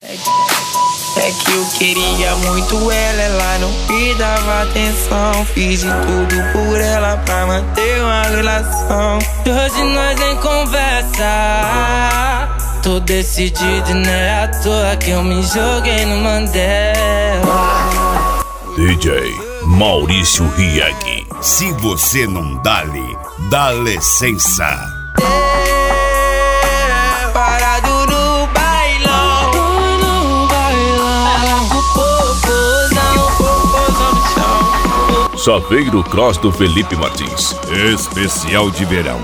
É que eu queria muito ela não me dava atenção. Fiz de tudo por ela pra manter uma relação. E hoje nós em conversa. Tô decidido e não é à toa que eu me joguei no Mandela. DJ Maurício Rieg. Se você não dá-lhe, dá licença. Parado no bailão, o popozão no chão. Saveiro Cross do Felipe Martins. Especial de verão.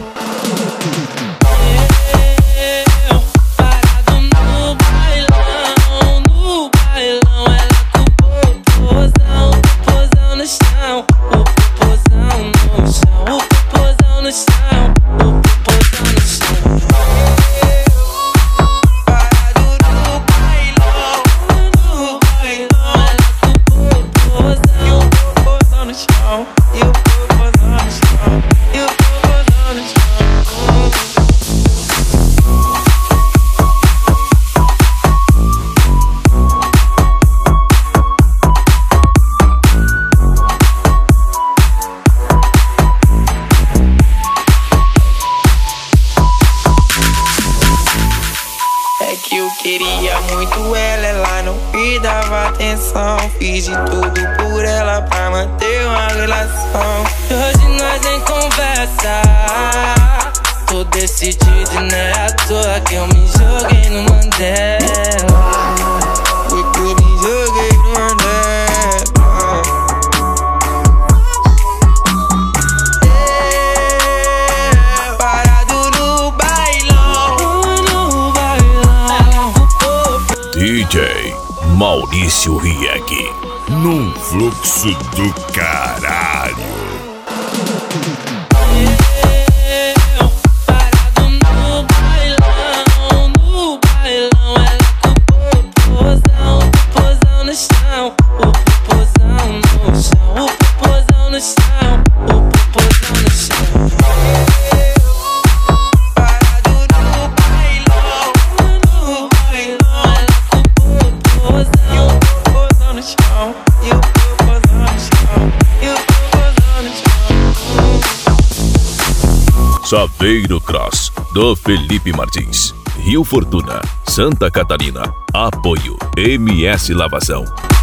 Eu queria muito ela não me dava atenção. Fiz de tudo por ela pra manter uma relação. E hoje nós em conversa. Tô decidido e não é à toa que eu me joguei no Mandela. Foi que eu me joguei no Mandela. DJ Maurício Rieg. Num fluxo do caralho. Saveiro Cross do Felipe Martins. Rio Fortuna, Santa Catarina. Apoio MS Lavação.